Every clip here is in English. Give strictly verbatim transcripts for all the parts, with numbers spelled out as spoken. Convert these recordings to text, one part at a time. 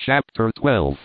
Chapter twelve.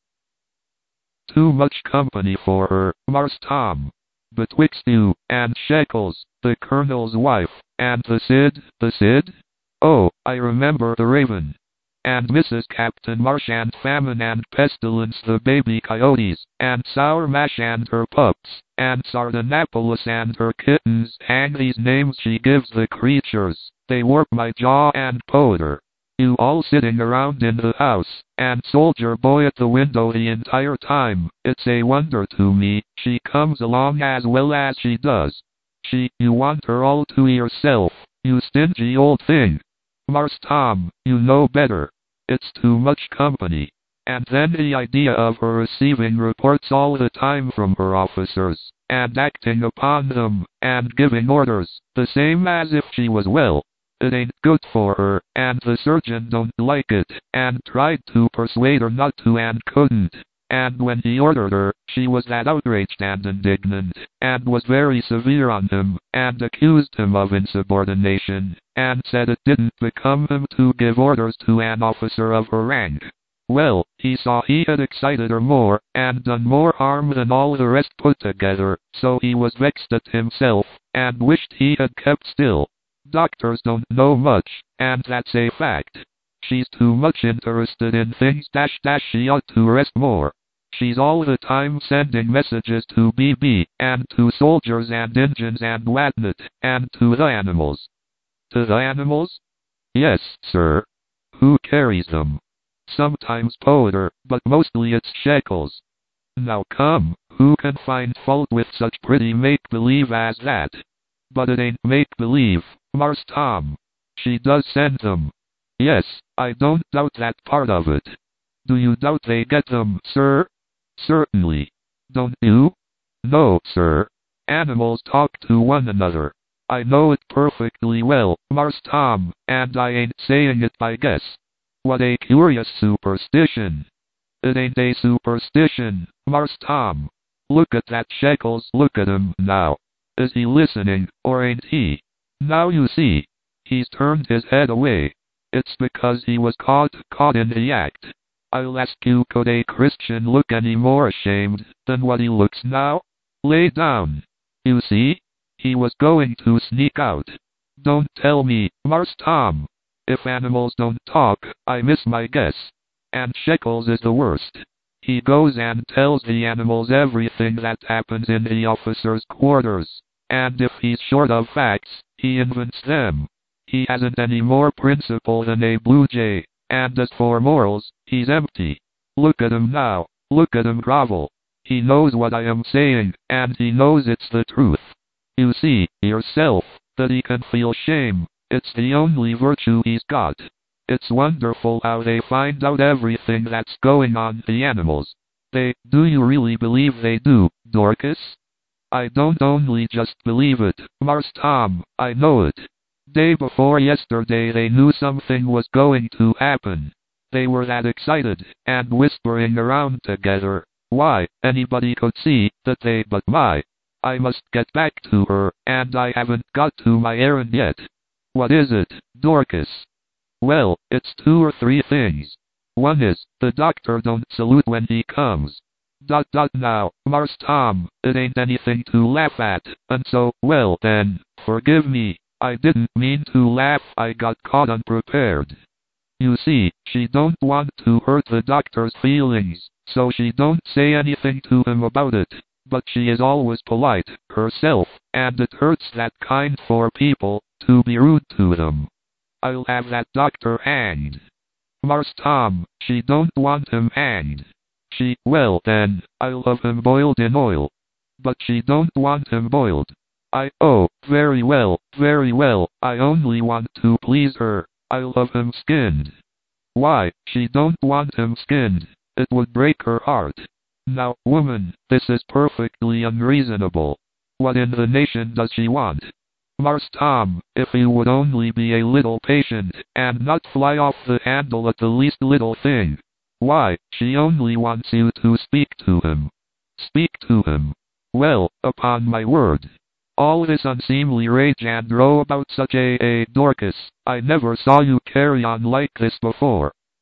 Too much company for her, Mars Tom. Betwixt you, and Shekels, the Colonel's wife, and the Cid, the Cid? Oh, I remember the Raven. And Missus Captain Marsh and Famine and Pestilence the baby coyotes, and Sour Mash and her pups, and Sardanapalus and her kittens. Hang these names she gives the creatures, they warp my jaw and powder. You all sitting around in the house, and Soldier Boy at the window the entire time. It's a wonder to me, she comes along as well as she does. She, you want her all to yourself, you stingy old thing. Mars Tom, you know better. It's too much company. And then the idea of her receiving reports all the time from her officers, and acting upon them, and giving orders, the same as if she was well. It ain't good for her, and the surgeon don't like it, and tried to persuade her not to and couldn't. And when he ordered her, she was that outraged and indignant, and was very severe on him, and accused him of insubordination, and said it didn't become him to give orders to an officer of her rank. Well, he saw he had excited her more, and done more harm than all the rest put together, so he was vexed at himself, and wished he had kept still. Doctors don't know much, and that's a fact. She's too much interested in things dash dash she ought to rest more. She's all the time sending messages to B B, and to soldiers and Injuns and whatnot, and to the animals. To the animals? Yes, sir. Who carries them? Sometimes Powder, but mostly it's Shekels. Now come, who can find fault with such pretty make-believe as that? But it ain't make-believe, Mars Tom. She does send them. Yes, I don't doubt that part of it. Do you doubt they get them, sir? Certainly. Don't you? No, sir. Animals talk to one another. I know it perfectly well, Mars Tom, and I ain't saying it by guess. What a curious superstition. It ain't a superstition, Mars Tom. Look at that Shekels, look at him now. Is he listening, or ain't he? Now you see. He's turned his head away. It's because he was caught, caught in the act. I'll ask you, could a Christian look any more ashamed than what he looks now? Lay down. You see? He was going to sneak out. Don't tell me, Mars Tom. If animals don't talk, I miss my guess. And Shekels is the worst. He goes and tells the animals everything that happens in the officers' quarters. And if he's short of facts, he invents them. He hasn't any more principle than a blue jay, and as for morals, he's empty. Look at him now, look at him grovel. He knows what I am saying, and he knows it's the truth. You see, yourself, that he can feel shame. It's the only virtue he's got. It's wonderful how they find out everything that's going on the animals. They, do you really believe they do, Dorcas? I don't only just believe it, Mars Tom, I know it. Day before yesterday they knew something was going to happen. They were that excited, and whispering around together. Why, anybody could see that they, but my. I must get back to her, and I haven't got to my errand yet. What is it, Dorcas? Well, it's two or three things. One is, the doctor don't salute when he comes. Dot dot now, Mars Tom, it ain't anything to laugh at, and so, well then, forgive me, I didn't mean to laugh, I got caught unprepared. You see, she don't want to hurt the doctor's feelings, so she don't say anything to him about it, but she is always polite, herself, and it hurts that kind for people, to be rude to them. I'll have that doctor hanged. Mars Tom, she don't want him hanged. She, well then, I'll have him boiled in oil. But she don't want him boiled. I, oh, very well, very well, I only want to please her. I'll have him skinned. Why, she don't want him skinned. It would break her heart. Now, woman, this is perfectly unreasonable. What in the nation does she want? Mars Tom, if you would only be a little patient, and not fly off the handle at the least little thing. Why, she only wants you to speak to him. Speak to him. Well, upon my word. All this unseemly rage and row about such a, a Dorcas, I never saw you carry on like this before.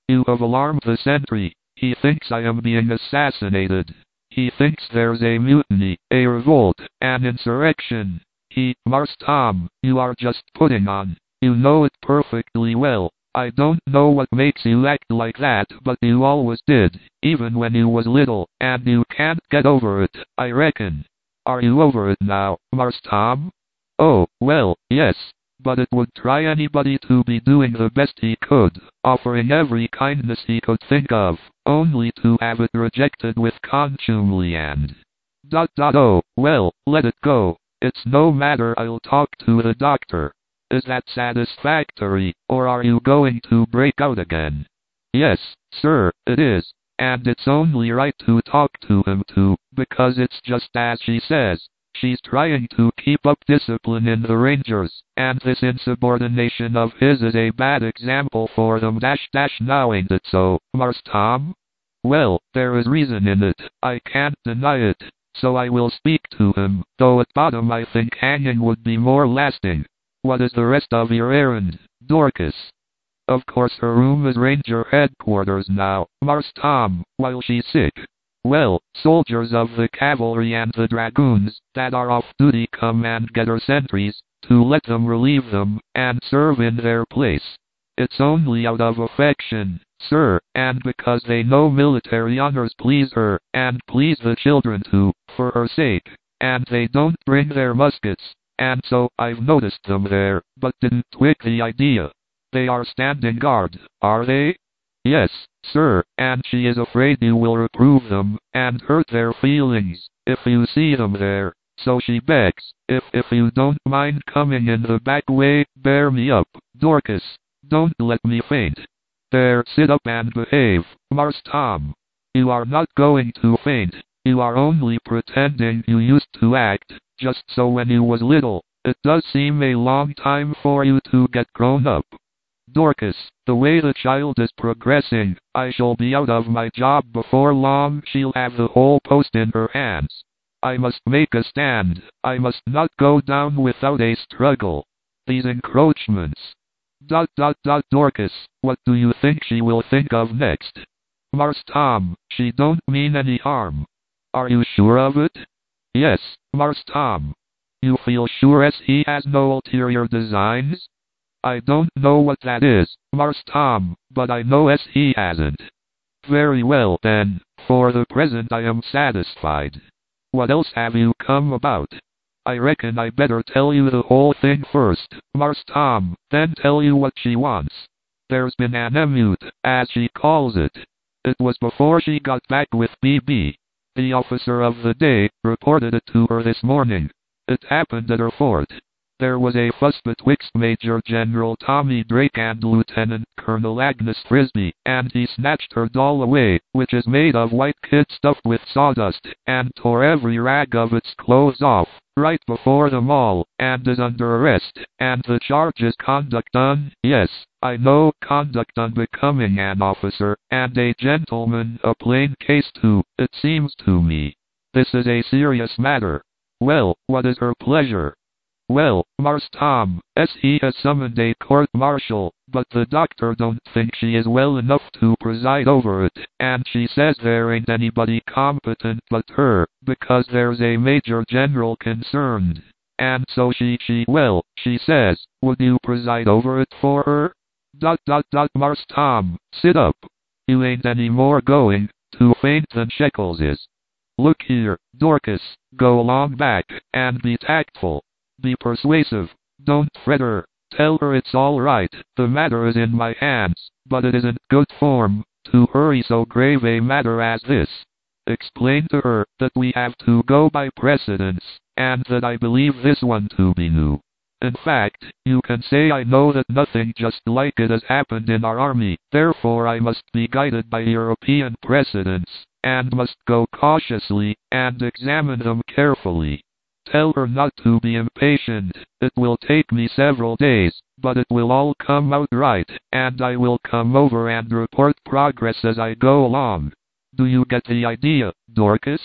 You have alarmed the sentry. He thinks I am being assassinated. He thinks there's a mutiny, a revolt, an insurrection. He, Mars Tom, you are just putting on. You know it perfectly well. I don't know what makes you act like that, but you always did, even when you was little, and you can't get over it, I reckon. Are you over it now, Mars Tom? Oh, well, yes, but it would try anybody to be doing the best he could, offering every kindness he could think of, only to have it rejected with contumely and... Dot dot oh, well, let it go. It's no matter, I'll talk to the doctor. Is that satisfactory, or are you going to break out again? Yes, sir, it is, and it's only right to talk to him too, because it's just as she says. She's trying to keep up discipline in the Rangers, and this insubordination of his is a bad example for them dash dash now ain't it so, Mars Tom? Well, there is reason in it, I can't deny it, so I will speak to him, though at bottom I think hanging would be more lasting. What is the rest of your errand, Dorcas? Of course her room is Ranger headquarters now, Mars Tom, while she's sick. Well, soldiers of the cavalry and the dragoons, that are off duty come and get her sentries, to let them relieve them, and serve in their place. It's only out of affection, sir, and because they know military honors please her, and please the children too, for her sake, and they don't bring their muskets. And so, I've noticed them there, but didn't twig the idea. They are standing guard, are they? Yes, sir, and she is afraid you will reprove them, and hurt their feelings, if you see them there. So she begs, if if you don't mind coming in the back way, bear me up, Dorcas. Don't let me faint. There, sit up and behave, Mars Tom. You are not going to faint. You are only pretending you used to act, just so when you was little. It does seem a long time for you to get grown up. Dorcas, the way the child is progressing, I shall be out of my job before long. She'll have the whole post in her hands. I must make a stand. I must not go down without a struggle. These encroachments. Dot dot dot Dorcas, what do you think she will think of next? Mars Tom, she don't mean any harm. Are you sure of it? Yes, Mars Tom. You feel sure as he has no ulterior designs? I don't know what that is, Mars Tom, but I know as he hasn't. Very well then, for the present I am satisfied. What else have you come about? I reckon I better tell you the whole thing first, Mars Tom, then tell you what she wants. There's been an emeute, as she calls it. It was before she got back with B B. The officer of the day reported it to her this morning. It happened at her fort. There was a fuss betwixt Major General Tommy Drake and Lieutenant Colonel Agnes Frisbee, and he snatched her doll away, which is made of white kid stuffed with sawdust, and tore every rag of its clothes off, right before them all, and is under arrest, and the charge is conduct un, yes, I know, conduct unbecoming an officer, and a gentleman, a plain case too, it seems to me. This is a serious matter. Well, what is her pleasure? Well, Mars Tom, as he has summoned a court-martial, but the doctor don't think she is well enough to preside over it, and she says there ain't anybody competent but her, because there's a major general concerned. And so she, she, well, she says, would you preside over it for her? Dot dot dot Mars Tom, sit up. You ain't any more going to faint than Shekels is. Look here, Dorcas, go along back, and be tactful. Be persuasive. Don't fret her. Tell her it's all right, the matter is in my hands, but it isn't good form to hurry so grave a matter as this. Explain to her that we have to go by precedence, and that I believe this one to be new. In fact, you can say I know that nothing just like it has happened in our army, therefore I must be guided by European precedents, and must go cautiously, and examine them carefully. Tell her not to be impatient. It will take me several days, but it will all come out right, and I will come over and report progress as I go along. Do you get the idea, Dorcas?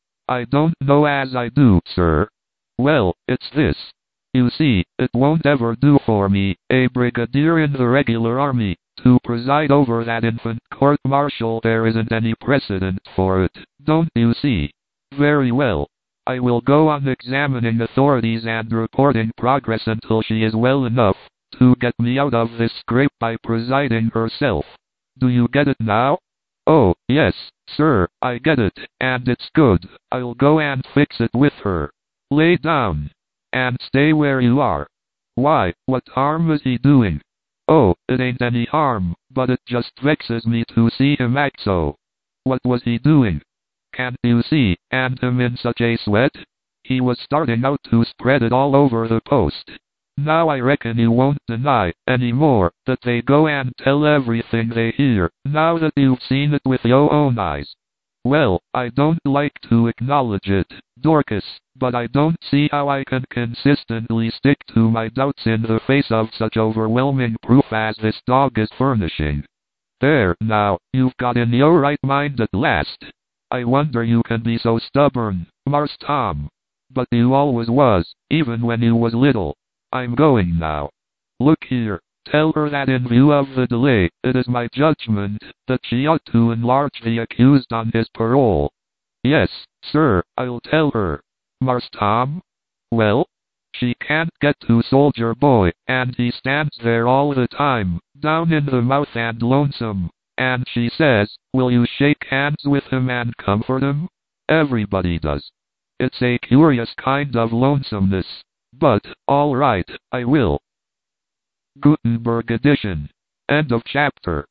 I don't know as I do, sir. Well, it's this. You see, it won't ever do for me, a brigadier in the regular army, To preside over that infant court-martial, there isn't any precedent for it, don't you see? Very well. I will go on examining authorities and reporting progress until she is well enough to get me out of this scrape by presiding herself. Do you get it now? Oh, yes, sir, I get it, and it's good. I'll go and fix it with her. Lay down. And stay where you are. Why, what harm is he doing? Oh, it ain't any harm, but it just vexes me to see him act so. What was he doing? Can't you see, and him in such a sweat? He was starting out to spread it all over the post. Now I reckon you won't deny, any more, that they go and tell everything they hear, now that you've seen it with your own eyes. Well, I don't like to acknowledge it, Dorcas, but I don't see how I can consistently stick to my doubts in the face of such overwhelming proof as this dog is furnishing. There, now, you've got in your right mind at last. I wonder you can be so stubborn, Marse Tom. But you always was, even when you was little. I'm going now. Look here, tell her that in view of the delay, it is my judgment that she ought to enlarge the accused on his parole. Yes, sir, I'll tell her. Marse Tom? Well? She can't get to Soldier Boy, and he stands there all the time, down in the mouth and lonesome, and she says, will you shake hands with him and comfort him? Everybody does. It's a curious kind of lonesomeness. But, all right, I will. Gutenberg edition. End of chapter.